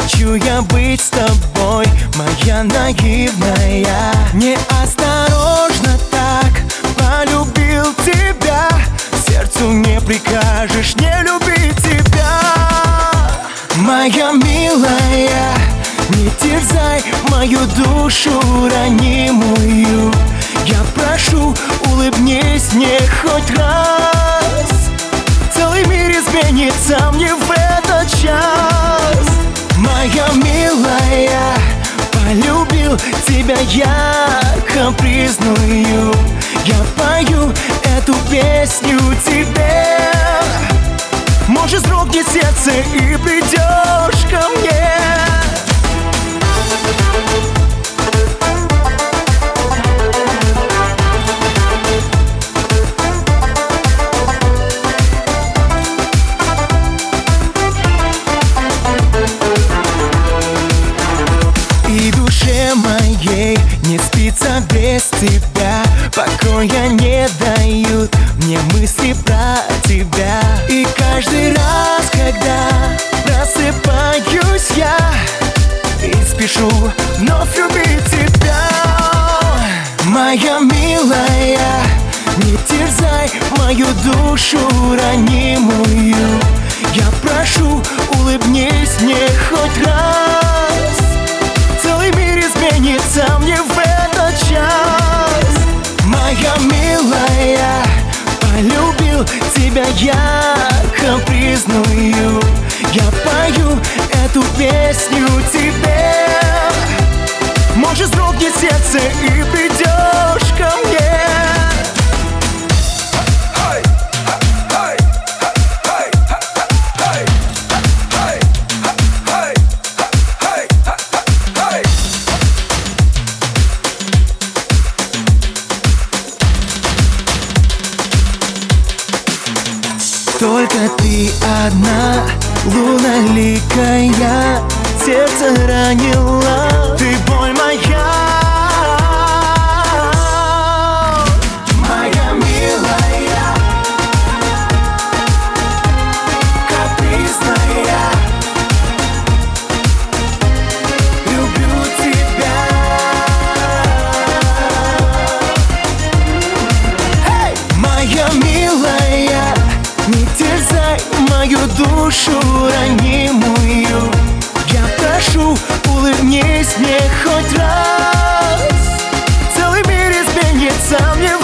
хочу я быть с тобой, моя наивная. Неосторожно так полюбил тебя, сердцу не прикажешь не любить тебя. Моя милая, не терзай мою душу ранимую. Я прошу, улыбнись мне хоть раз. Целый мир изменится мне в этот час. Моя милая, полюбил тебя я капризную. Я пою эту песню тебе. Может, дрогнет сердце и придешь ко мне. И душе моей не спится без тебя, покоя не дают мне мысли про тебя. И каждый раз, когда просыпаюсь я, и спешу вновь любить тебя. Моя милая, не терзай мою душу ранимую. Я прошу, улыбнись мне хоть раз. Целый мир изменится мне в этот час. Моя милая, полюбил тебя я капризную. Я пою эту песню тебе. Может, дрогнет сердце и придешь ко мне. Только ты одна, луналикая, сердце ранила, ты боль моя. Моя милая, капризная, люблю тебя. Моя милая, не терзай мою душу ранимую. Я прошу, улыбнись мне хоть раз. Целый мир изменится мне